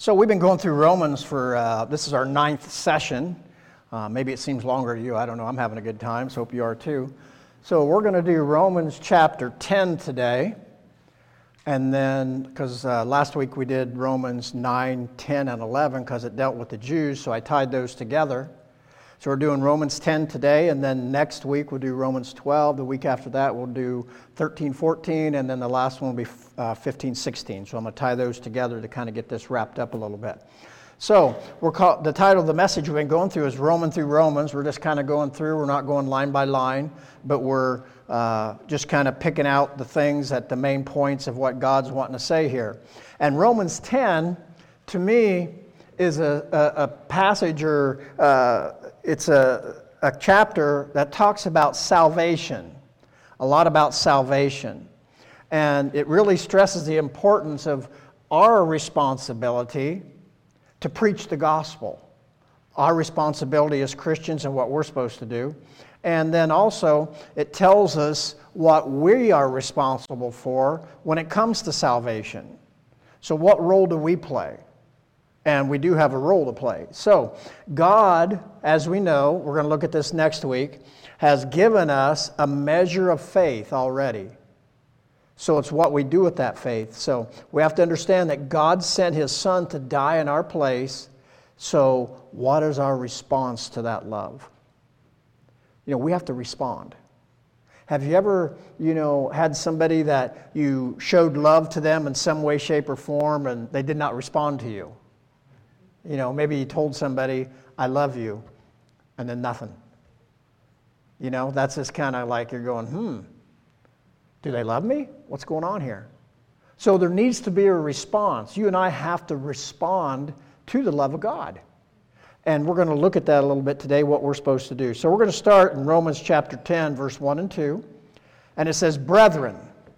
So we've been going through Romans for, this is our 9th session. Maybe it seems longer to you. I don't know. I'm having a good time, so hope you are too. So we're going to do Romans chapter 10 today. And then, because last week we did Romans 9, 10, and 11 because it dealt with the Jews, so I tied those together. So we're doing Romans 10 today, and then next week we'll do Romans 12. The week after that we'll do 13, 14, and then the last one will be 15, 16. So I'm going to tie those together to kind of get this wrapped up a little bit. So the title of the message we've been going through is Roman through Romans. We're just kind of going through. We're not going line by line, but we're just kind of picking out the things at the main points of what God's wanting to say here. And Romans 10, to me, is a passage or it's a chapter that talks about salvation, a lot about salvation. And it really stresses the importance of our responsibility to preach the gospel, our responsibility as Christians and what we're supposed to do. And then also it tells us what we are responsible for when it comes to salvation. So what role do we play? And we do have a role to play. So God, as we know, we're going to look at this next week, has given us a measure of faith already. So it's what we do with that faith. So we have to understand that God sent His Son to die in our place. So what is our response to that love? We have to respond. Have you ever, had somebody that you showed love to them in some way, shape, or form, and they did not respond to you? Maybe you told somebody, I love you, and then nothing. That's just kind of like you're going, do they love me? What's going on here? So there needs to be a response. You and I have to respond to the love of God. And we're going to look at that a little bit today, what we're supposed to do. So we're going to start in Romans chapter 10, verse 1 and 2. And it says, Brethren,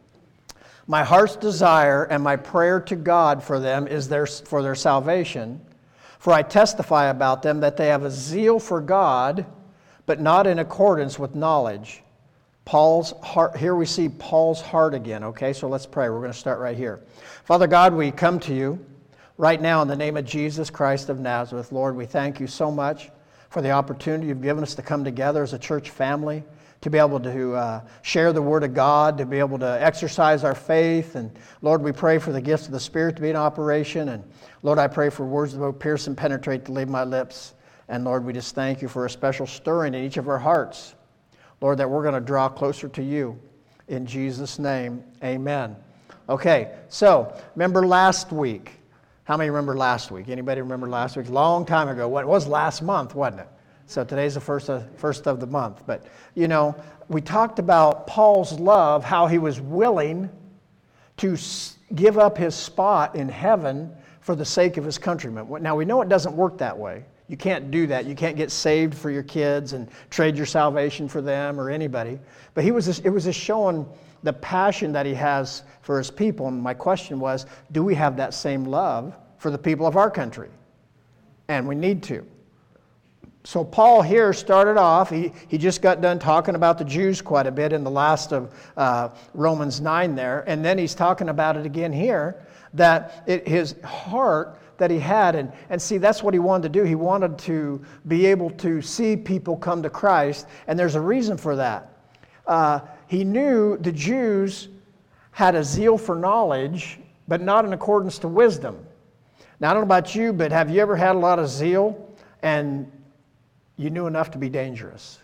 my heart's desire and my prayer to God for them is for their salvation. For I testify about them that they have a zeal for God, but not in accordance with knowledge. Paul's heart, here we see Paul's heart again, okay? So let's pray. We're going to start right here. Father God, we come to you right now in the name of Jesus Christ of Nazareth. Lord, we thank you so much for the opportunity you've given us to come together as a church family, to be able to share the Word of God, to be able to exercise our faith. And Lord, we pray for the gifts of the Spirit to be in operation. And Lord, I pray for words that will pierce and penetrate to leave my lips. And Lord, we just thank you for a special stirring in each of our hearts. Lord, that we're going to draw closer to you. In Jesus' name, amen. Okay, so remember last week. How many remember last week? Anybody remember last week? Long time ago. It was last month, wasn't it? So today's the first of the month. But, we talked about Paul's love, how he was willing to give up his spot in heaven for the sake of his countrymen. Now, we know it doesn't work that way. You can't do that. You can't get saved for your kids and trade your salvation for them or anybody. But it was just showing the passion that he has for his people. And my question was, do we have that same love for the people of our country? And we need to. So Paul here started off, he just got done talking about the Jews quite a bit in the last of Romans 9 there. And then he's talking about it again here, that his heart that he had, and see, that's what he wanted to do. He wanted to be able to see people come to Christ, and there's a reason for that. He knew the Jews had a zeal for knowledge, but not in accordance to wisdom. Now, I don't know about you, but have you ever had a lot of zeal and you knew enough to be dangerous?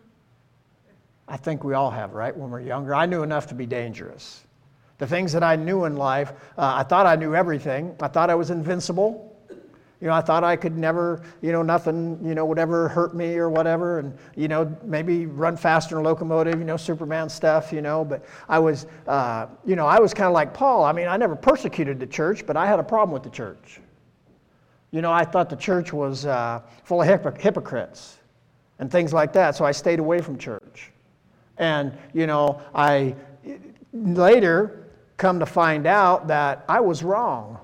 I think we all have, right? When we're younger, I knew enough to be dangerous. The things that I knew in life, I thought I knew everything. I thought I was invincible. I thought I could never, nothing, would ever hurt me or whatever. And, maybe run faster than a locomotive, Superman stuff, But I was, I was kind of like Paul. I mean, I never persecuted the church, but I had a problem with the church. I thought the church was full of hypocrites and things like that. So I stayed away from church. And, I later come to find out that I was wrong.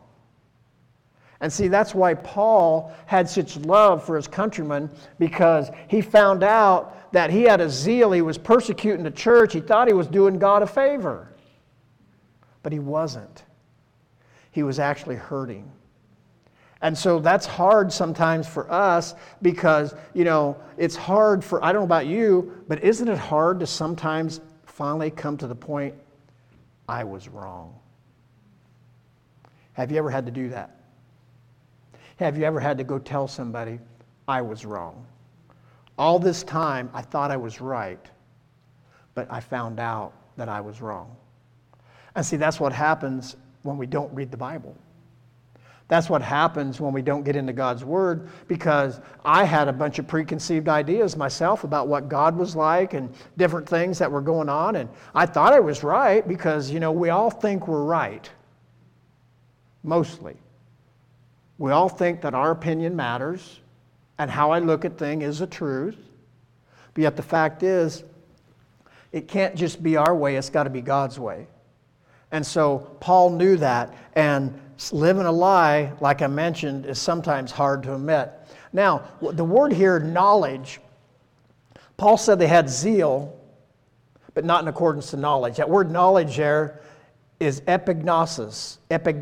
And see, that's why Paul had such love for his countrymen, because he found out that he had a zeal. He was persecuting the church. He thought he was doing God a favor. But he wasn't. He was actually hurting. And so that's hard sometimes for us because, it's hard for, I don't know about you, but isn't it hard to sometimes finally come to the point, I was wrong? Have you ever had to do that? Have you ever had to go tell somebody, I was wrong? All this time, I thought I was right, but I found out that I was wrong. And see, that's what happens when we don't read the Bible. That's what happens when we don't get into God's Word, because I had a bunch of preconceived ideas myself about what God was like and different things that were going on, and I thought I was right because, we all think we're right. Mostly. We all think that our opinion matters and how I look at things is the truth. But yet the fact is, it can't just be our way, it's got to be God's way. And so Paul knew that, and living a lie, like I mentioned, is sometimes hard to admit. Now, the word here, knowledge, Paul said they had zeal, but not in accordance to knowledge. That word knowledge there is epignosis.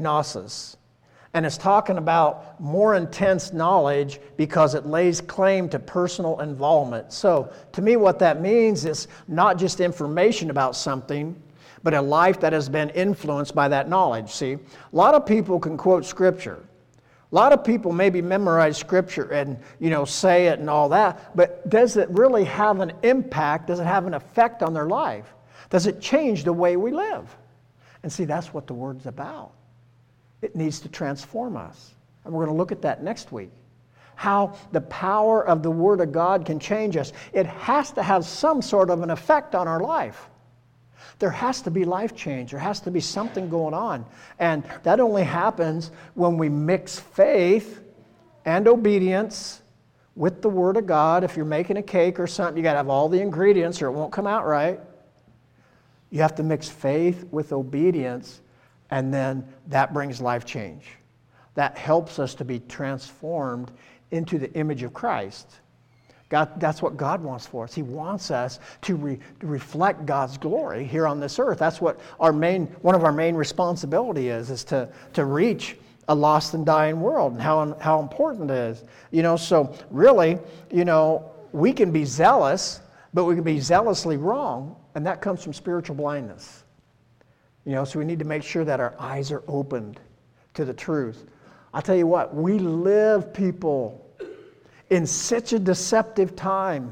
And it's talking about more intense knowledge because it lays claim to personal involvement. So, to me, what that means is not just information about something, but a life that has been influenced by that knowledge. See, a lot of people can quote Scripture. A lot of people maybe memorize Scripture and, say it and all that, but does it really have an impact? Does it have an effect on their life? Does it change the way we live? And see, that's what the Word's about. It needs to transform us. And we're going to look at that next week. How the power of the Word of God can change us. It has to have some sort of an effect on our life. There has to be life change. There has to be something going on. And that only happens when we mix faith and obedience with the Word of God. If you're making a cake or something, you got to have all the ingredients or it won't come out right. You have to mix faith with obedience, and then that brings life change. That helps us to be transformed into the image of Christ. God, that's what God wants for us. He wants us to reflect God's glory here on this earth. That's what one of our main responsibility is to reach a lost and dying world, and how important it is. So really, we can be zealous, but we can be zealously wrong, and that comes from spiritual blindness. So we need to make sure that our eyes are opened to the truth. I'll tell you what, we live, people, in such a deceptive time.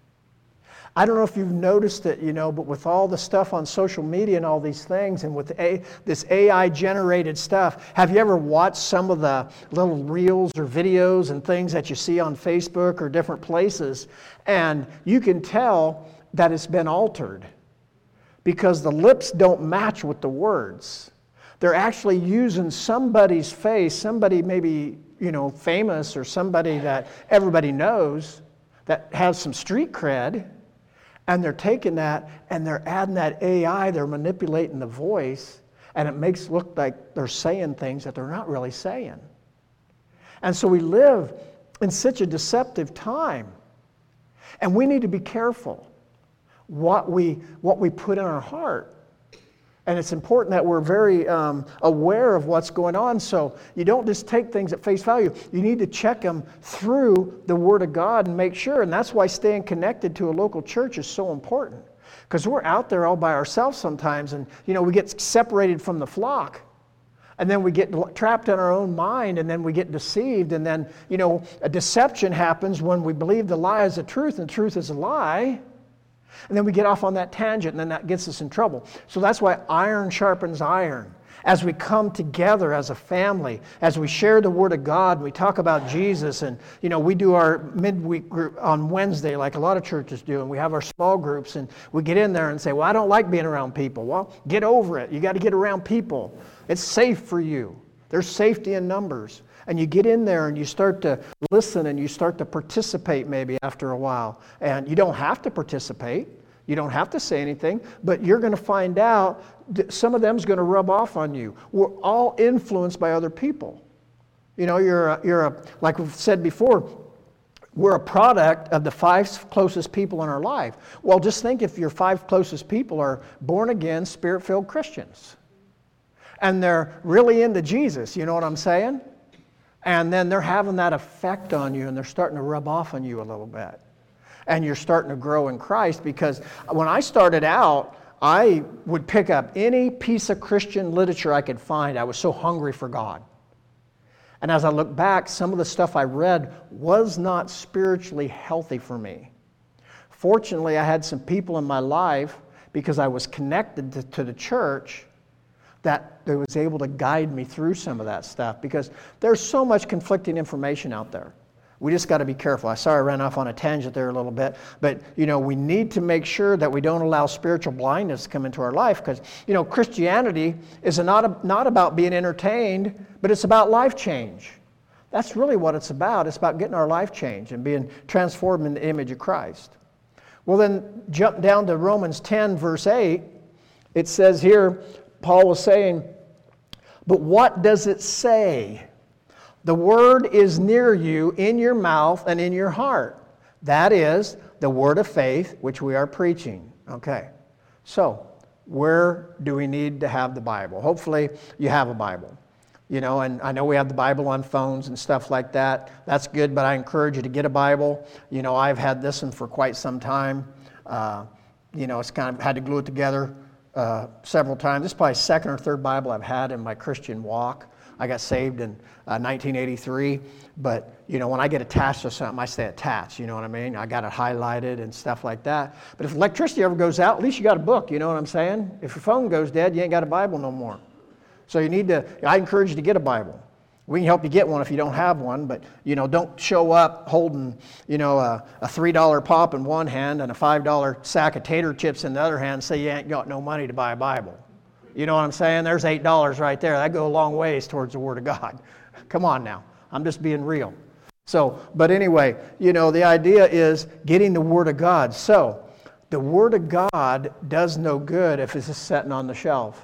I don't know if you've noticed it, but with all the stuff on social media and all these things, and with this AI-generated stuff, have you ever watched some of the little reels or videos and things that you see on Facebook or different places? And you can tell that it's been altered because the lips don't match with the words. They're actually using somebody's face, somebody maybe, famous or somebody that everybody knows that has some street cred, and they're taking that and they're adding that AI, they're manipulating the voice, and it makes it look like they're saying things that they're not really saying. And so we live in such a deceptive time, and we need to be careful what we put in our heart. And it's important that we're very aware of what's going on, so you don't just take things at face value. You need to check them through the Word of God and make sure. And that's why staying connected to a local church is so important. Because we're out there all by ourselves sometimes, and we get separated from the flock. And then we get trapped in our own mind, and then we get deceived. And then, a deception happens when we believe the lie is the truth and the truth is a lie. And then we get off on that tangent, and then that gets us in trouble. So that's why iron sharpens iron. As we come together as a family, as we share the Word of God, we talk about Jesus, and we do our midweek group on Wednesday like a lot of churches do, and we have our small groups, and we get in there and say, well, I don't like being around people. Well, get over it. You got to get around people. It's safe for you. There's safety in numbers. And you get in there and you start to listen and you start to participate maybe after a while. And you don't have to participate. You don't have to say anything. But you're going to find out that some of them's going to rub off on you. We're all influenced by other people. Like we've said before, we're a product of the 5 closest people in our life. Well, just think if your 5 closest people are born-again, Spirit-filled Christians. And they're really into Jesus. You know what I'm saying? And then they're having that effect on you, and they're starting to rub off on you a little bit. And you're starting to grow in Christ, because when I started out, I would pick up any piece of Christian literature I could find. I was so hungry for God. And as I look back, some of the stuff I read was not spiritually healthy for me. Fortunately, I had some people in my life, because I was connected to the church, that they was able to guide me through some of that stuff, because there's so much conflicting information out there. We just got to be careful. Sorry I ran off on a tangent there a little bit, but we need to make sure that we don't allow spiritual blindness to come into our life, because Christianity is not about being entertained, but it's about life change. That's really what it's about. It's about getting our life changed and being transformed in the image of Christ. Well, then jump down to Romans 10, verse 8. It says here, Paul was saying, but what does it say? The word is near you, in your mouth and in your heart. That is the word of faith which we are preaching. Okay, so where do we need to have the Bible? Hopefully you have a Bible. And I know we have the Bible on phones and stuff like that. That's good, but I encourage you to get a Bible. I've had this one for quite some time. It's kind of had to glue it together several times. This is probably the second or third Bible I've had in my Christian walk. I got saved in 1983, but when I get attached to something, I stay attached, you know what I mean? I got it highlighted and stuff like that. But if electricity ever goes out, at least you got a book, you know what I'm saying? If your phone goes dead, you ain't got a Bible no more. So I encourage you to get a Bible. We can help you get one if you don't have one, but don't show up holding a $3 pop in one hand and a $5 sack of tater chips in the other hand and say you ain't got no money to buy a Bible. You know what I'm saying? There's $8 right there. That goes a long ways towards the Word of God. Come on now. I'm just being real. But anyway, the idea is getting the Word of God. So, the Word of God does no good if it's just sitting on the shelf.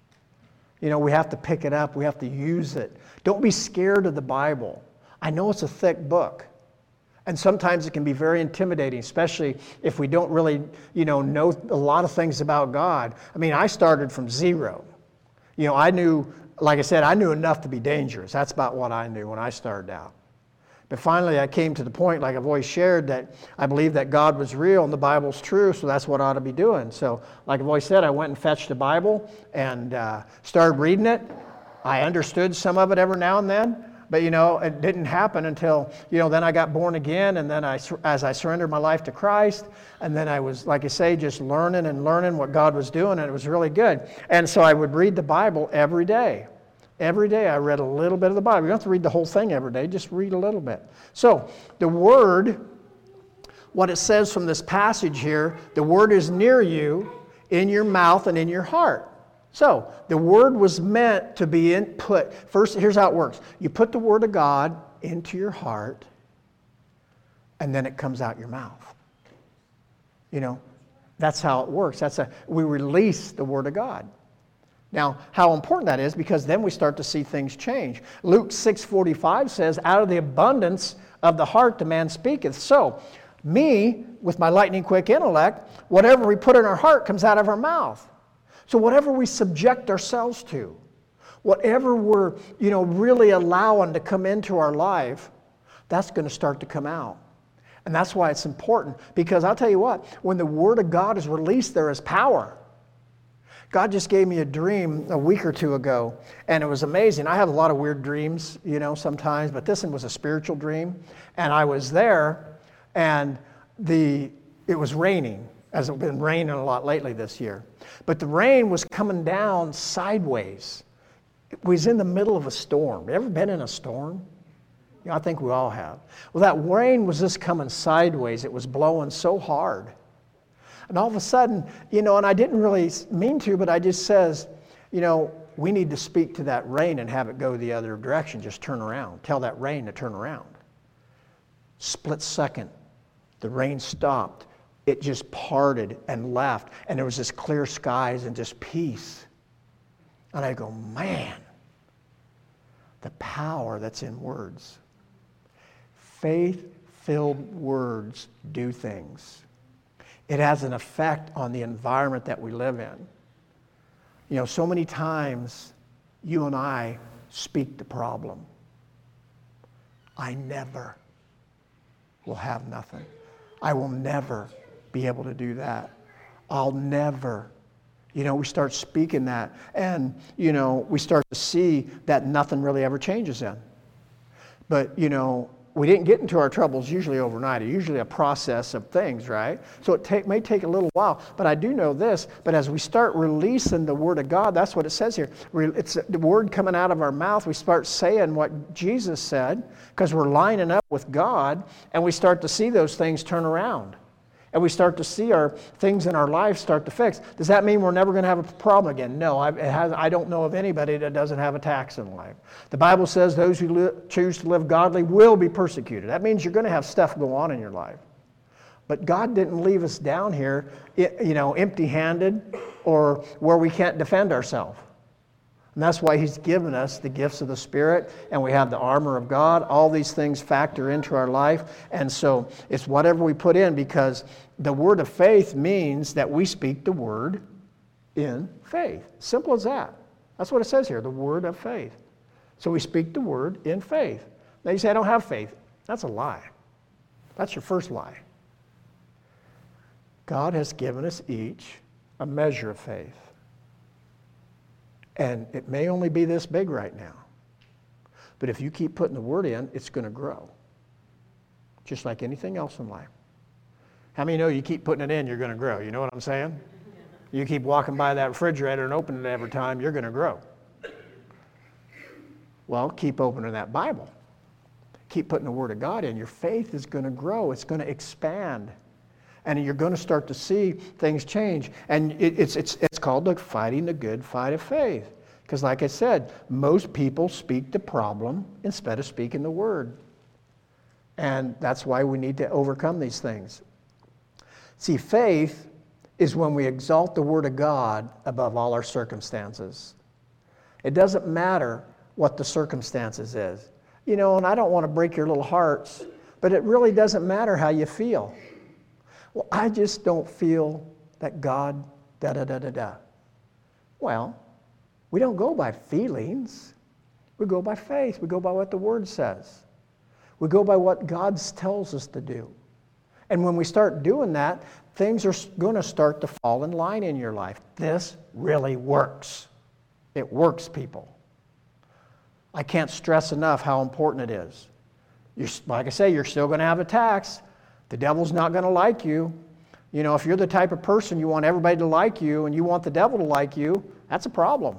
We have to pick it up. We have to use it. Don't be scared of the Bible. I know it's a thick book. And sometimes it can be very intimidating, especially if we don't really, know a lot of things about God. I mean, I started from zero. I knew, like I said, I knew enough to be dangerous. That's about what I knew when I started out. But finally, I came to the point, like I've always shared, that I believe that God was real and the Bible's true, so that's what I ought to be doing. So, like I've always said, I went and fetched the Bible and started reading it. I understood some of it every now and then. But, it didn't happen until, then I got born again, and then as I surrendered my life to Christ, and then I was, like I say, just learning what God was doing, and it was really good. And so I would read the Bible every day. Every day I read a little bit of the Bible. You don't have to read the whole thing every day, just read a little bit. So the Word, what it says from this passage here, the Word is near you, in your mouth and in your heart. So, the Word was meant to be input. First, here's how it works. You put the Word of God into your heart, and then it comes out your mouth. That's how it works. We release the Word of God. Now, how important that is, because then we start to see things change. Luke 6:45 says, out of the abundance of the heart the man speaketh. So, me, with my lightning quick intellect, whatever we put in our heart comes out of our mouth. So whatever we subject ourselves to, whatever we're, really allowing to come into our life, that's going to start to come out. And that's why it's important, because I'll tell you what, when the Word of God is released, there is power. God just gave me a dream a week or two ago, and it was amazing. I have a lot of weird dreams, sometimes, but this one was a spiritual dream. And I was there, and it was raining, as it's been raining a lot lately this year. But the rain was coming down sideways. It was in the middle of a storm. You ever been in a storm? I think we all have. Well, that rain was just coming sideways. It was blowing so hard. And all of a sudden, and I didn't really mean to, but I just says, we need to speak to that rain and have it go the other direction. Just turn around. Tell that rain to turn around. Split second, the rain stopped. It just parted and left, and there was this clear skies and just peace. And I go, man, the power that's in words. Faith-filled words do things. It has an effect on the environment that we live in. So many times you and I speak the problem. I never will have nothing. I will never be able to do that. I'll never. We start speaking that, and, we start to see that nothing really ever changes then. But, we didn't get into our troubles usually overnight. It's usually a process of things, right? So it may take a little while, but I do know this. But as we start releasing the Word of God, that's what it says here. It's the Word coming out of our mouth. We start saying what Jesus said because we're lining up with God, and we start to see those things turn around. And we start to see our things in our life start to fix. Does that mean we're never going to have a problem again? No, I don't know of anybody that doesn't have attacks in life. The Bible says those who choose to live godly will be persecuted. That means you're going to have stuff go on in your life. But God didn't leave us down here, empty-handed or where we can't defend ourselves. And that's why He's given us the gifts of the Spirit, and we have the armor of God. All these things factor into our life. And so it's whatever we put in, because the word of faith means that we speak the word in faith. Simple as that. That's what it says here, the word of faith. So we speak the word in faith. Now you say, I don't have faith. That's a lie. That's your first lie. God has given us each a measure of faith. And it may only be this big right now. But if you keep putting the word in, it's going to grow. Just like anything else in life. How many know you keep putting it in, you're going to grow? You know what I'm saying? You keep walking by that refrigerator and opening it every time, you're going to grow. Well, keep opening that Bible. Keep putting the Word of God in. Your faith is going to grow. It's going to expand. And you're going to start to see things change. And it's called fighting the good fight of faith. Because like I said, most people speak the problem instead of speaking the word. And that's why we need to overcome these things. See, faith is when we exalt the Word of God above all our circumstances. It doesn't matter what the circumstances is. And I don't want to break your little hearts, but it really doesn't matter how you feel. Well, I just don't feel that God, da-da-da-da-da. Well, we don't go by feelings. We go by faith. We go by what the Word says. We go by what God tells us to do. And when we start doing that, things are going to start to fall in line in your life. This really works. It works, people. I can't stress enough how important it is. Like I say, you're still going to have attacks. The devil's not going to like you. If you're the type of person you want everybody to like you and you want the devil to like you, that's a problem.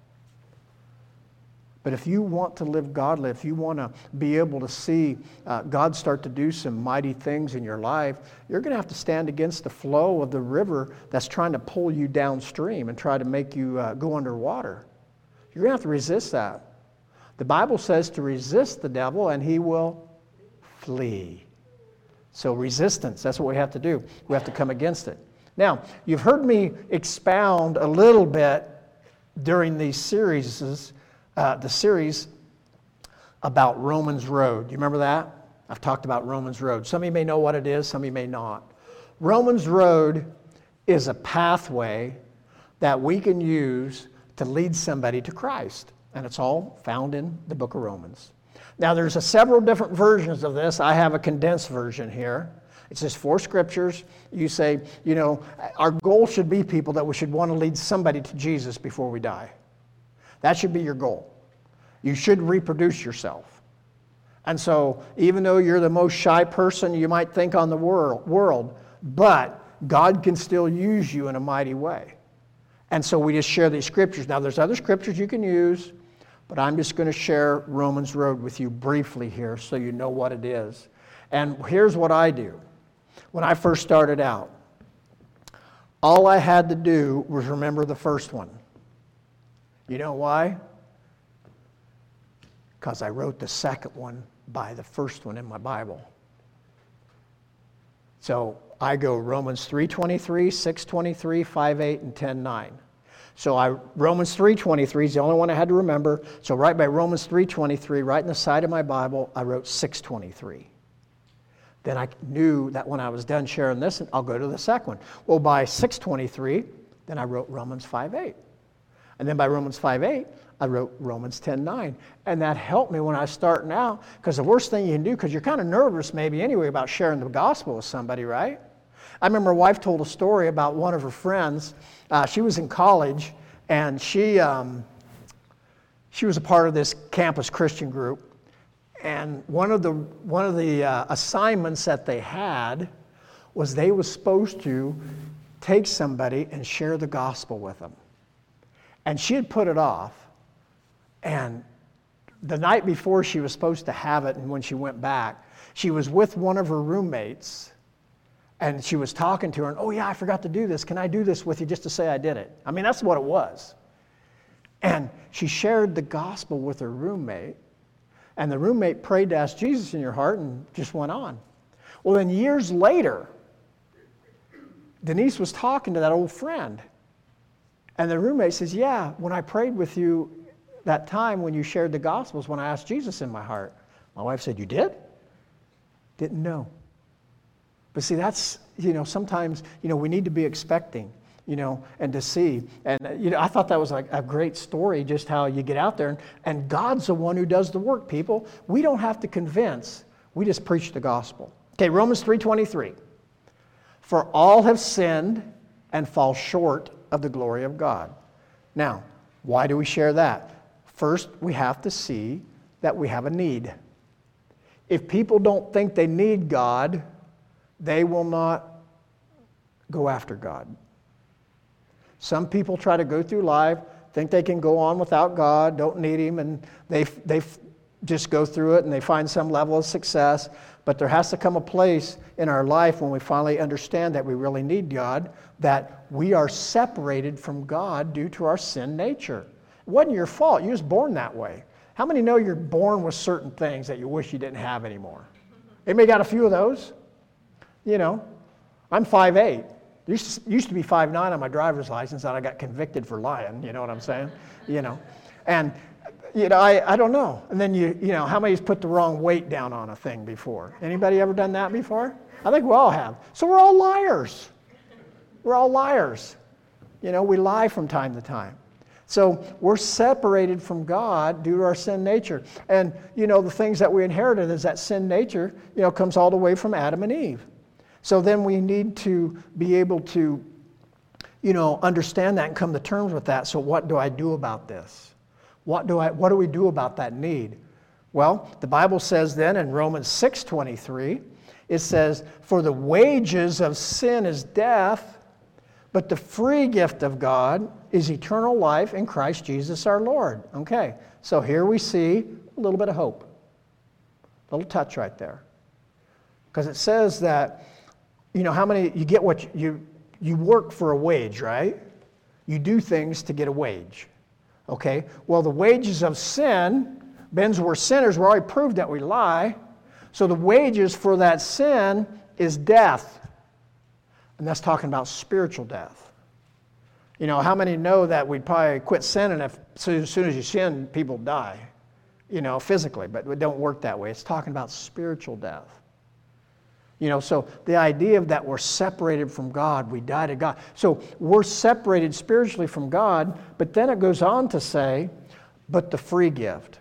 But if you want to live godly, if you want to be able to see God start to do some mighty things in your life, you're going to have to stand against the flow of the river that's trying to pull you downstream and try to make you go underwater. You're going to have to resist that. The Bible says to resist the devil and he will flee. So resistance, that's what we have to do. We have to come against it. Now, you've heard me expound a little bit during these series, the series about Romans Road. You remember that? I've talked about Romans Road. Some of you may know what it is, some of you may not. Romans Road is a pathway that we can use to lead somebody to Christ. And it's all found in the book of Romans. Now, there's several different versions of this. I have a condensed version here. It's just 4 scriptures. You say, our goal should be people that we should want to lead somebody to Jesus before we die. That should be your goal. You should reproduce yourself. And so, even though you're the most shy person you might think on the world, but God can still use you in a mighty way. And so we just share these scriptures. Now, there's other scriptures you can use, but I'm just going to share Romans Road with you briefly here so you know what it is. And here's what I do. When I first started out, all I had to do was remember the first one. You know why? Because I wrote the second one by the first one in my Bible. So I go Romans 3:23, 6:23, 5:8, and 10:9. So Romans 3:23 is the only one I had to remember. So right by Romans 3:23, right in the side of my Bible, I wrote 6:23. Then I knew that when I was done sharing this, I'll go to the second one. Well, by 6:23, then I wrote Romans 5:8. And then by Romans 5:8, I wrote Romans 10:9. And that helped me when I was starting out, because the worst thing you can do, because you're kind of nervous maybe anyway about sharing the gospel with somebody, right? I remember my wife told a story about one of her friends. She was in college, and she was a part of this campus Christian group. And one of the assignments that they had was they were supposed to take somebody and share the gospel with them. And she had put it off. And the night before she was supposed to have it, and when she went back, she was with one of her roommates. And she was talking to her, and, oh yeah, I forgot to do this. Can I do this with you just to say I did it? I mean, that's what it was. And she shared the gospel with her roommate. And the roommate prayed to ask Jesus in your heart and just went on. Well, then years later, Denise was talking to that old friend. And the roommate says, yeah, when I prayed with you that time when you shared the gospels, when I asked Jesus in my heart. My wife said, you did? Didn't know. But see, that's, sometimes, we need to be expecting, and to see. And, I thought that was like a great story, just how you get out there. And God's the one who does the work, people. We don't have to convince. We just preach the gospel. Okay, Romans 3:23. For all have sinned and fall short of the glory of God. Now, why do we share that? First, we have to see that we have a need. If people don't think they need God, they will not go after God. Some people try to go through life, think they can go on without God, don't need Him, and they just go through it and they find some level of success. But there has to come a place in our life when we finally understand that we really need God, that we are separated from God due to our sin nature. It wasn't your fault. You were born that way. How many know you're born with certain things that you wish you didn't have anymore? Anybody got a few of those? I'm 5'8". Used to be 5'9" on my driver's license, and I got convicted for lying, you know what I'm saying? And, I don't know. And then, how many's put the wrong weight down on a thing before? Anybody ever done that before? I think we all have. So we're all liars. We're all liars. We lie from time to time. So we're separated from God due to our sin nature. And, the things that we inherited is that sin nature, comes all the way from Adam and Eve. So then we need to be able to, understand that and come to terms with that. So what do I do about this? What do we do about that need? Well, the Bible says then in Romans 6:23, it says, for the wages of sin is death, but the free gift of God is eternal life in Christ Jesus our Lord. Okay, so here we see a little bit of hope. A little touch right there. Because it says that, how many, you get what you work for a wage, right? You do things to get a wage. Okay, well, the wages of sin, Ben's we're sinners, we already proved that we lie. So the wages for that sin is death. And that's talking about spiritual death. How many know that we'd probably quit sinning if as soon as you sin, people die, physically, but it don't work that way. It's talking about spiritual death. So the idea of that we're separated from God, we die to God. So we're separated spiritually from God, but then it goes on to say, but the free gift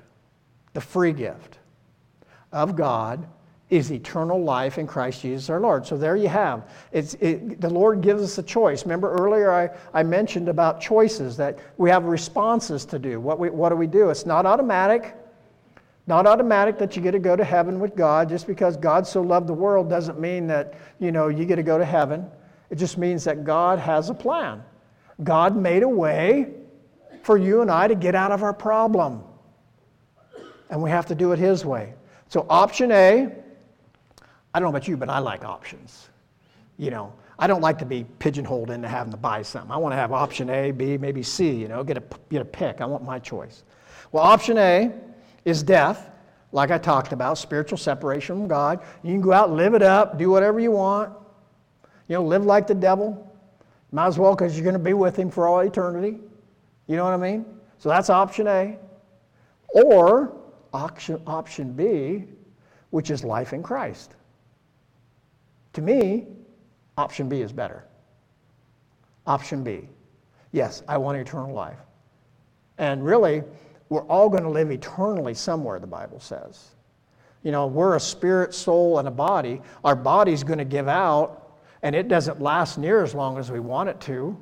of God is eternal life in Christ Jesus our Lord. So there you have. The Lord gives us a choice. Remember earlier I mentioned about choices, that we have responses to do. What do we do? It's not automatic. Not automatic that you get to go to heaven with God. Just because God so loved the world doesn't mean that, you get to go to heaven. It just means that God has a plan. God made a way for you and I to get out of our problem. And we have to do it His way. So option A, I don't know about you, but I like options. I don't like to be pigeonholed into having to buy something. I want to have option A, B, maybe C, get a pick. I want my choice. Well, option A is death, like I talked about, spiritual separation from God. You can go out and live it up, do whatever you want, live like the devil. Might as well, because you're going to be with Him for all eternity. You know what I mean? So that's option A. Or option B, which is life in Christ. To me, option B is better. Option B. Yes, I want eternal life. And really, we're all going to live eternally somewhere, the Bible says. You know, we're a spirit, soul, and a body. Our body's going to give out, and it doesn't last near as long as we want it to.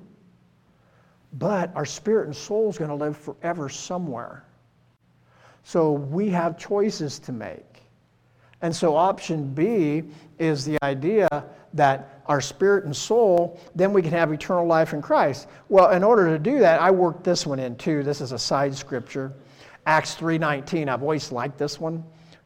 But our spirit and soul is going to live forever somewhere. So we have choices to make. And so option B is the idea that our spirit and soul, then we can have eternal life in Christ. Well, in order to do that, I worked this one in too. This is a side scripture. Acts 3:19. I've always liked this one.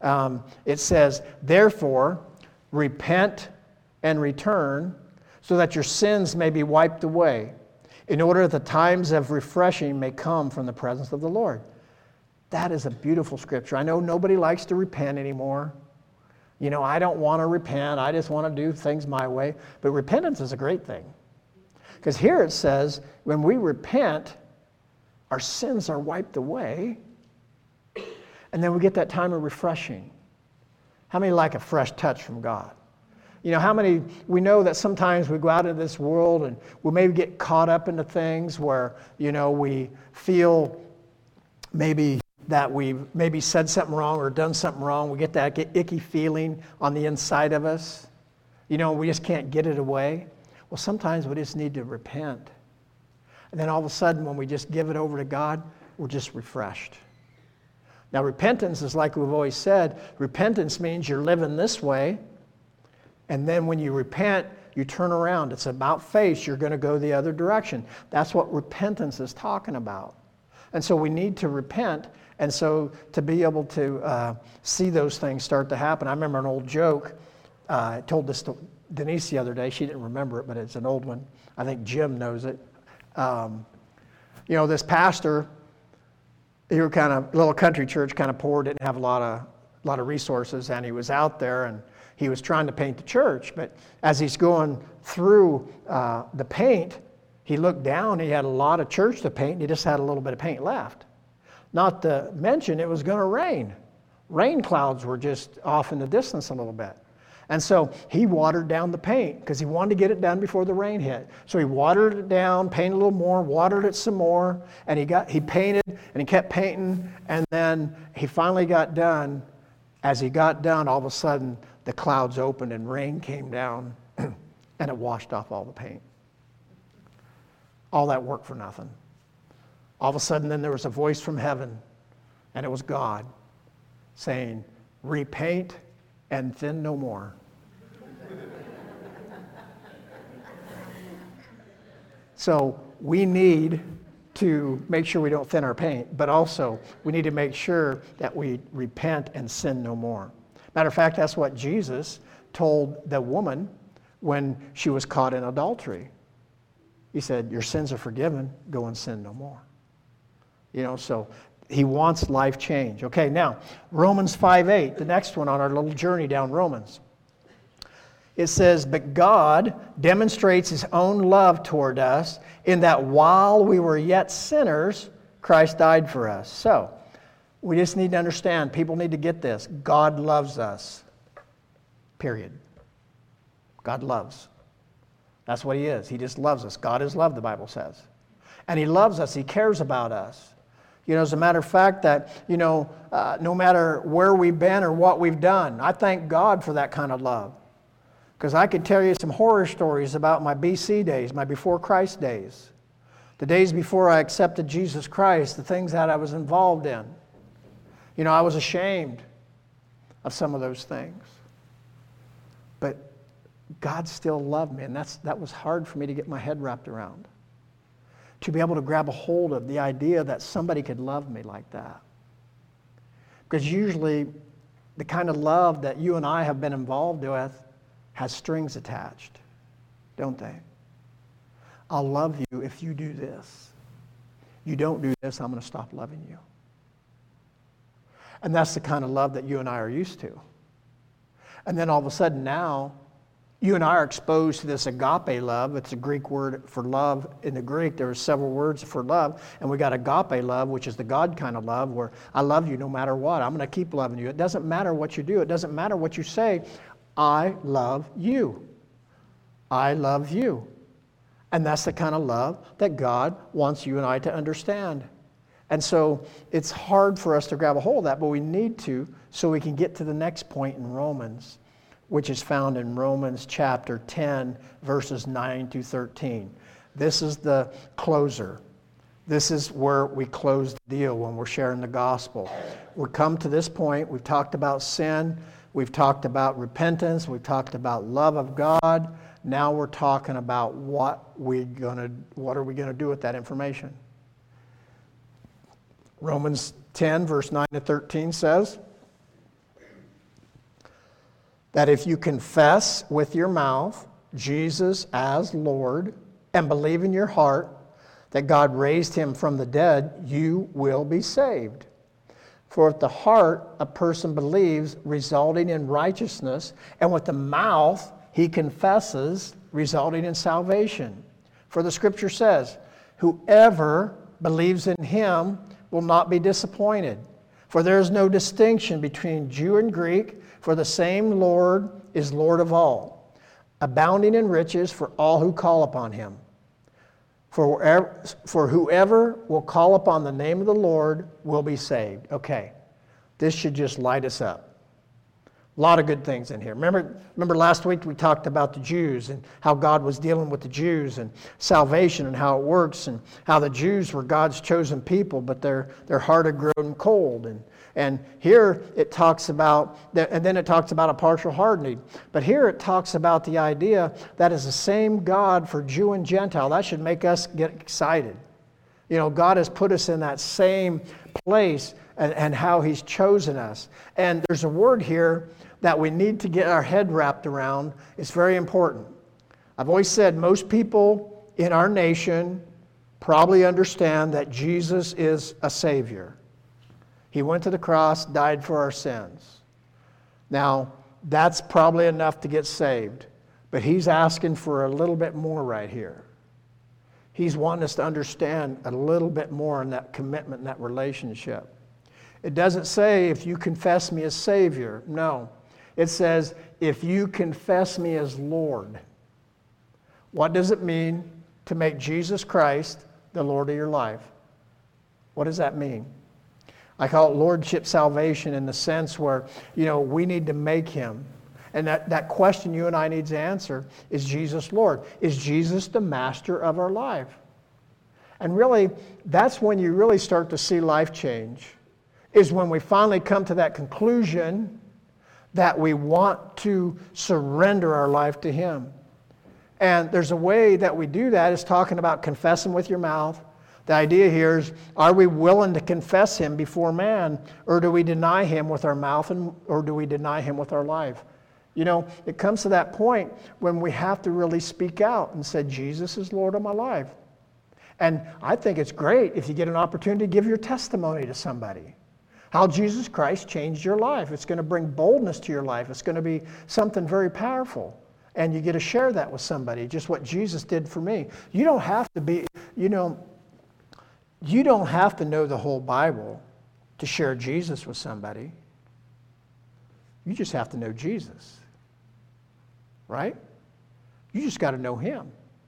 It says, therefore, repent and return so that your sins may be wiped away, in order that the times of refreshing may come from the presence of the Lord. That is a beautiful scripture. I know nobody likes to repent anymore. You know, I don't want to repent. I just want to do things my way. But repentance is a great thing. Because here it says, when we repent, our sins are wiped away. And then we get that time of refreshing. How many like a fresh touch from God? You know, how many, we know that sometimes we go out into this world and we maybe get caught up into things where, you know, we feel maybe that we've maybe said something wrong or done something wrong. We get that icky feeling on the inside of us. You know, we just can't get it away. Well, sometimes we just need to repent. And then all of a sudden, when we just give it over to God, we're just refreshed. Now, repentance is like we've always said. Repentance means you're living this way. And then when you repent, you turn around. It's about face. You're going to go the other direction. That's what repentance is talking about. And so we need to repent. And so to be able to see those things start to happen. I remember an old joke. I told this to Denise the other day. She didn't remember it, but it's an old one. I think Jim knows it. You know, this pastor, he was kind of, little country church, kind of poor, didn't have a lot of resources, and he was out there and he was trying to paint the church. But as he's going through the paint, he looked down, he had a lot of church to paint, and he just had a little bit of paint left. Not to mention it was going to rain. Rain clouds were just off in the distance a little bit. And so he watered down the paint because he wanted to get it done before the rain hit. So he watered it down, painted a little more, watered it some more, and he painted and he kept painting, and then he finally got done. As he got done, all of a sudden the clouds opened and rain came down and it washed off all the paint. All that work for nothing. All of a sudden, then there was a voice from heaven, and it was God saying, repaint and thin no more. So we need to make sure we don't thin our paint, but also we need to make sure that we repent and sin no more. Matter of fact, that's what Jesus told the woman when she was caught in adultery. He said, your sins are forgiven, go and sin no more. You know, so he wants life change. Okay, now, Romans 5:8, the next one on our little journey down Romans. It says, but God demonstrates his own love toward us in that while we were yet sinners, Christ died for us. So, we just need to understand, people need to get this. God loves us. Period. God loves. That's what he is. He just loves us. God is love, the Bible says. And he loves us. He cares about us. You know, as a matter of fact, that, you know, no matter where we've been or what we've done, I thank God for that kind of love. Because I could tell you some horror stories about my BC days, my before Christ days. The days before I accepted Jesus Christ, the things that I was involved in. You know, I was ashamed of some of those things. But God still loved me, and that was hard for me to get my head wrapped around. To be able to grab a hold of the idea that somebody could love me like that. Because usually the kind of love that you and I have been involved with has strings attached, don't they? I'll love you if you do this. You don't do this, I'm going to stop loving you. And that's the kind of love that you and I are used to. And then all of a sudden now, you and I are exposed to this agape love. It's a Greek word for love. In the Greek, there are several words for love. And we got agape love, which is the God kind of love, where I love you no matter what. I'm going to keep loving you. It doesn't matter what you do. It doesn't matter what you say. I love you. I love you. And that's the kind of love that God wants you and I to understand. And so it's hard for us to grab a hold of that, but we need to so we can get to the next point in Romans, which is found in Romans chapter 10, verses 9 to 13. This is the closer. This is where we close the deal when we're sharing the gospel. We've come to this point. We've talked about sin. We've talked about repentance. We've talked about love of God. Now we're talking about what are we going to do with that information. Romans 10, verse 9 to 13 says that if you confess with your mouth Jesus as Lord and believe in your heart that God raised him from the dead, you will be saved. For with the heart a person believes, resulting in righteousness, and with the mouth he confesses, resulting in salvation. For the scripture says, whoever believes in him will not be disappointed. For there is no distinction between Jew and Greek, for the same Lord is Lord of all, abounding in riches for all who call upon him. For whoever will call upon the name of the Lord will be saved. Okay, this should just light us up. A lot of good things in here. Remember last week we talked about the Jews and how God was dealing with the Jews and salvation and how it works and how the Jews were God's chosen people, but their heart had grown cold. And here it talks about, and then it talks about a partial hardening. But here it talks about the idea that is the same God for Jew and Gentile. That should make us get excited. You know, God has put us in that same place and how he's chosen us. And there's a word here that we need to get our head wrapped around. It's very important. I've always said most people in our nation probably understand that Jesus is a Savior. He went to the cross, died for our sins. Now, that's probably enough to get saved. But he's asking for a little bit more right here. He's wanting us to understand a little bit more in that commitment, in that relationship. It doesn't say, if you confess me as Savior. No. It says, if you confess me as Lord. What does it mean to make Jesus Christ the Lord of your life? What does that mean? I call it lordship salvation in the sense where, we need to make him. And that question you and I need to answer, is Jesus Lord? Is Jesus the master of our life? And really, that's when you really start to see life change, is when we finally come to that conclusion that we want to surrender our life to him. And there's a way that we do that, is talking about confessing with your mouth. The idea here is, are we willing to confess him before man, or do we deny him with our mouth, or do we deny him with our life? It comes to that point when we have to really speak out and say, Jesus is Lord of my life. And I think it's great if you get an opportunity to give your testimony to somebody. How Jesus Christ changed your life. It's going to bring boldness to your life. It's going to be something very powerful. And you get to share that with somebody, just what Jesus did for me. You don't have to be, you don't have to know the whole Bible to share Jesus with somebody. You just have to know Jesus. Right? You just got to know him.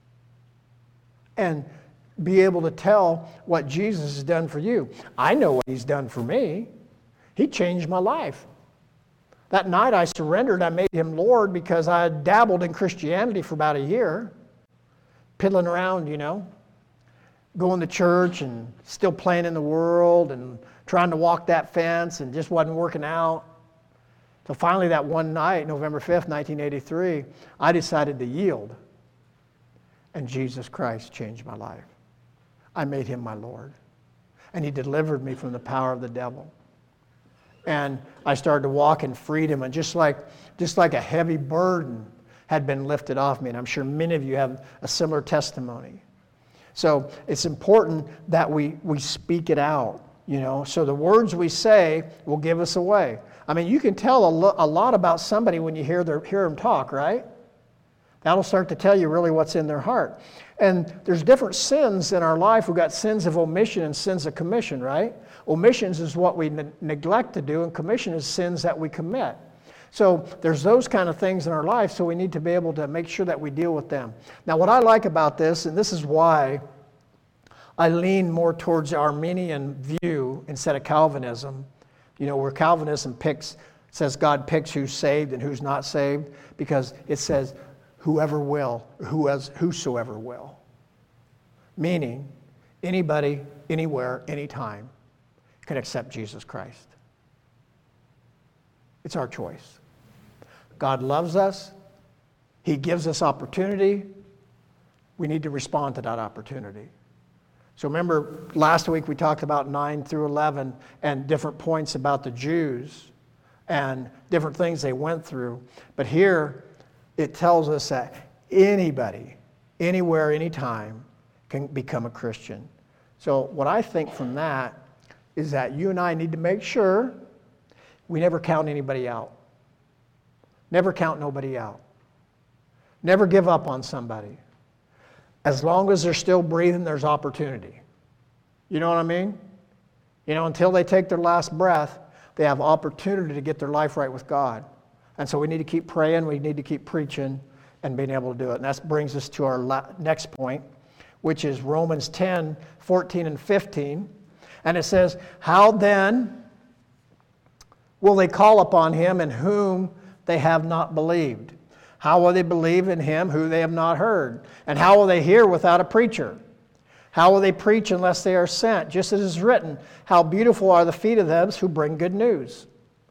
And be able to tell what Jesus has done for you. I know what he's done for me. He changed my life. That night I surrendered. I made him Lord because I had dabbled in Christianity for about a year. Piddling around, going to church and still playing in the world and trying to walk that fence and just wasn't working out. So finally that one night, November 5th, 1983, I decided to yield. And Jesus Christ changed my life. I made him my Lord. And he delivered me from the power of the devil. And I started to walk in freedom, and just like a heavy burden had been lifted off me. And I'm sure many of you have a similar testimony. So it's important that we speak it out, So the words we say will give us away. I mean, you can tell a lot about somebody when you hear them talk, right? That'll start to tell you really what's in their heart. And there's different sins in our life. We've got sins of omission and sins of commission, right? Omissions is what we neglect to do, and commission is sins that we commit. So there's those kind of things in our life, so we need to be able to make sure that we deal with them. Now, what I like about this, and this is why I lean more towards the Arminian view instead of Calvinism, where Calvinism says God picks who's saved and who's not saved, because it says whoever will, whosoever will. Meaning, anybody, anywhere, anytime can accept Jesus Christ. It's our choice. God loves us. He gives us opportunity. We need to respond to that opportunity. So remember, last week we talked about 9 through 11 and different points about the Jews and different things they went through. But here it tells us that anybody, anywhere, anytime can become a Christian. So what I think from that is that you and I need to make sure we never count anybody out. Never count nobody out. Never give up on somebody. As long as they're still breathing, there's opportunity. You know what I mean? Until they take their last breath, they have opportunity to get their life right with God. And so we need to keep praying, we need to keep preaching, and being able to do it. And that brings us to our next point, which is Romans 10, 14 and 15. And it says, how then will they call upon him in whom they have not believed? How will they believe in him who they have not heard? And how will they hear without a preacher? How will they preach unless they are sent? Just as it is written, how beautiful are the feet of those who bring good news.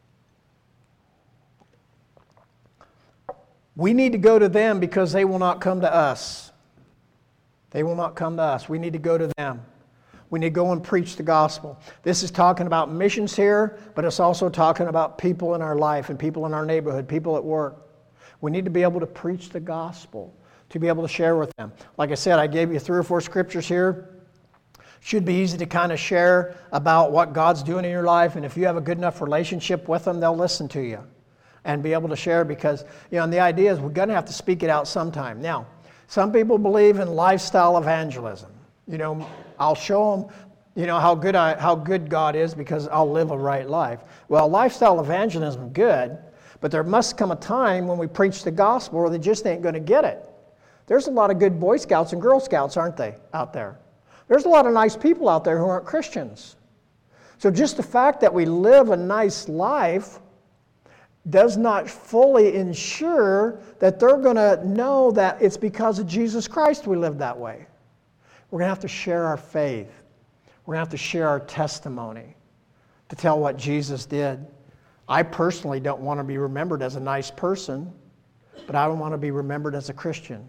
We need to go to them because they will not come to us. They will not come to us. We need to go to them. We need to go and preach the gospel. This is talking about missions here, but it's also talking about people in our life and people in our neighborhood, people at work. We need to be able to preach the gospel, to be able to share with them. Like I said, I gave you 3 or 4 scriptures here. Should be easy to kind of share about what God's doing in your life, and if you have a good enough relationship with them, they'll listen to you and be able to share, because, and the idea is we're going to have to speak it out sometime. Now, some people believe in lifestyle evangelism. I'll show them, how good God is because I'll live a right life. Well, lifestyle evangelism is good, but there must come a time when we preach the gospel or they just ain't going to get it. There's a lot of good Boy Scouts and Girl Scouts, aren't they, out there? There's a lot of nice people out there who aren't Christians. So just the fact that we live a nice life does not fully ensure that they're going to know that it's because of Jesus Christ we live that way. We're going to have to share our faith. We're going to have to share our testimony to tell what Jesus did. I personally don't want to be remembered as a nice person, but I want to be remembered as a Christian.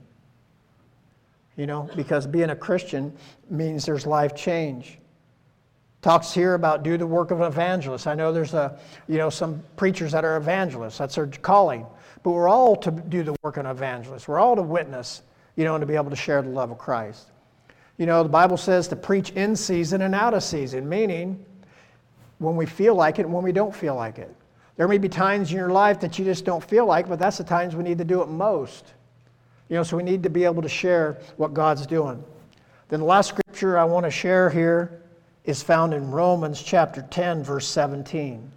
Because being a Christian means there's life change. Talks here about do the work of an evangelist. I know there's some preachers that are evangelists. That's their calling. But we're all to do the work of an evangelist. We're all to witness, and to be able to share the love of Christ. The Bible says to preach in season and out of season, meaning when we feel like it and when we don't feel like it. There may be times in your life that you just don't feel like, but that's the times we need to do it most. So we need to be able to share what God's doing. Then the last scripture I want to share here is found in Romans chapter 10, verse 17.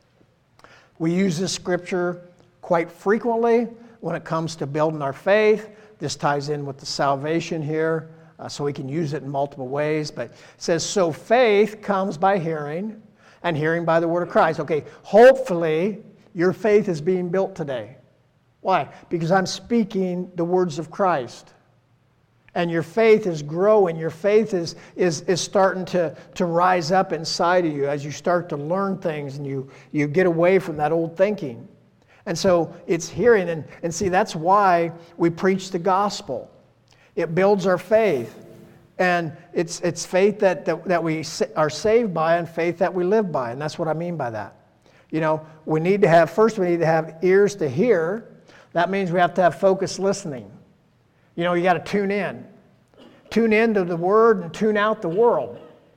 We use this scripture quite frequently when it comes to building our faith. This ties in with the salvation here, so we can use it in multiple ways. But it says, so faith comes by hearing, and hearing by the word of Christ. Okay, hopefully your faith is being built today. Why? Because I'm speaking the words of Christ. And your faith is growing. Your faith is starting to rise up inside of you as you start to learn things and you get away from that old thinking. And so it's hearing. And see, that's why we preach the gospel. It builds our faith. And it's faith that we are saved by and faith that we live by. And that's what I mean by that. We need to have ears to hear. That means we have to have focused listening. You got to tune in. Tune into the Word and tune out the world.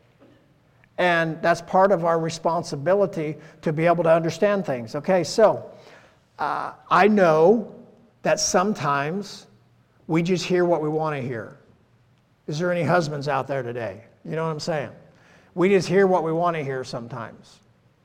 And that's part of our responsibility to be able to understand things. Okay, so I know that sometimes we just hear what we want to hear. Is there any husbands out there today? You know what I'm saying? We just hear what we want to hear sometimes.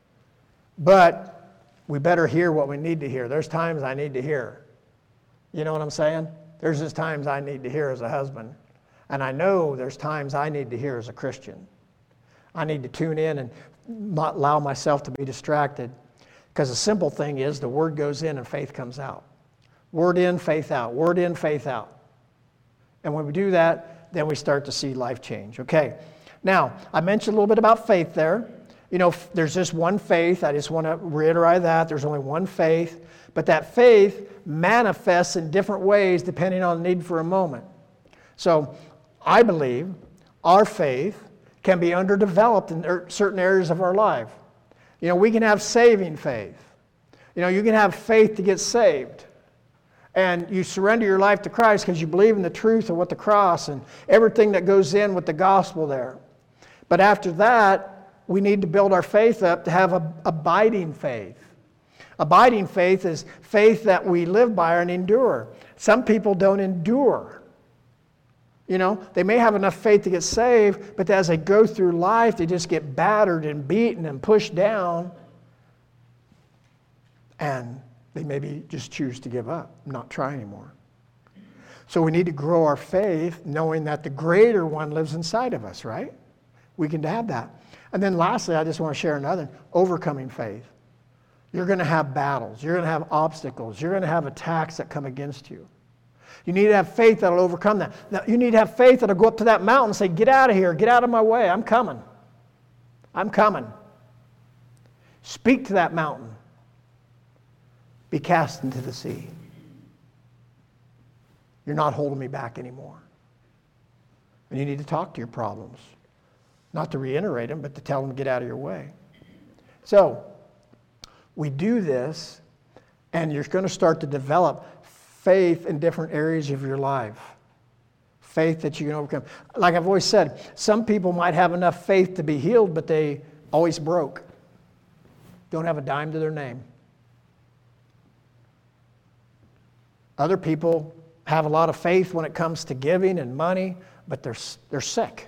But we better hear what we need to hear. There's times I need to hear. You know what I'm saying? There's just times I need to hear as a husband. And I know there's times I need to hear as a Christian. I need to tune in and not allow myself to be distracted. Because the simple thing is the word goes in and faith comes out. Word in, faith out. Word in, faith out. And when we do that, then we start to see life change. Okay. Now, I mentioned a little bit about faith there. You know, there's just one faith. I just want to reiterate that. There's only one faith. But that faith manifests in different ways depending on the need for a moment. So, I believe our faith can be underdeveloped in certain areas of our life. You know, we can have saving faith. You know, you can have faith to get saved. And you surrender your life to Christ because you believe in the truth of what the cross and everything that goes in with the gospel there. But after that, we need to build our faith up to have abiding faith. Abiding faith is faith that we live by and endure. Some people don't endure. You know, they may have enough faith to get saved, but as they go through life, they just get battered and beaten and pushed down. And they maybe just choose to give up, not try anymore. So we need to grow our faith knowing that the greater one lives inside of us, right? We can have that. And then lastly, I just want to share another, overcoming faith. You're going to have battles. You're going to have obstacles. You're going to have attacks that come against you. You need to have faith that will overcome that. Now, you need to have faith that will go up to that mountain and say, get out of here. Get out of my way. I'm coming. I'm coming. Speak to that mountain. Be cast into the sea. You're not holding me back anymore. And you need to talk to your problems. Not to reiterate them, but to tell them to get out of your way. So, we do this, and you're going to start to develop faith in different areas of your life. Faith that you can overcome. Like I've always said, some people might have enough faith to be healed, but they always broke. Don't have a dime to their name. Other people have a lot of faith when it comes to giving and money, but they're sick.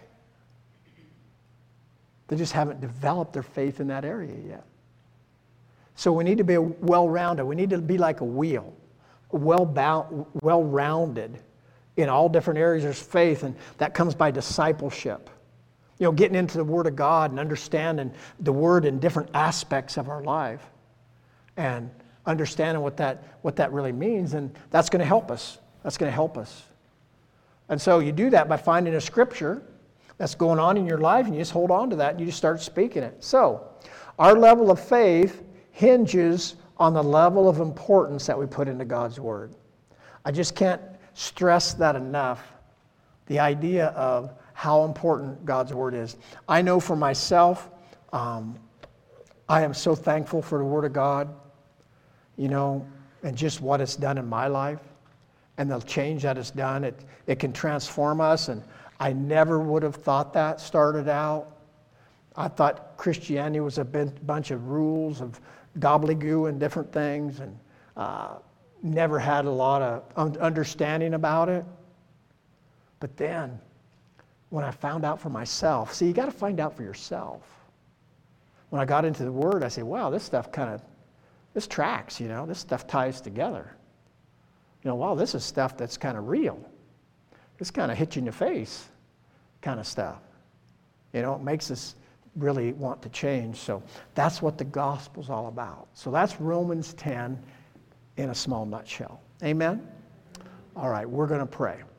They just haven't developed their faith in that area yet. So we need to be well-rounded. We need to be like a wheel, well-rounded in all different areas of faith, and that comes by discipleship. You know, getting into the Word of God and understanding the Word in different aspects of our life, and understanding what that really means, and that's going to help us. That's going to help us. And so you do that by finding a scripture that's going on in your life, and you just hold on to that, and you just start speaking it. So, our level of faith hinges on the level of importance that we put into God's Word. I just can't stress that enough, the idea of how important God's Word is. I know for myself, I am so thankful for the Word of God, you know, and just what it's done in my life, and the change that it's done. It can transform us, and I never would have thought that started out. I thought Christianity was a bunch of rules of gobbledygook and different things, and never had a lot of understanding about it. But then, when I found out for myself, see, you got to find out for yourself. When I got into the Word, I said, wow, this stuff this tracks, you know, this stuff ties together. You know, wow, this is stuff that's kind of real. This kind of hit you in the face kind of stuff. You know, it makes us really want to change. So that's what the gospel's all about. So that's Romans 10 in a small nutshell. Amen? All right, we're going to pray.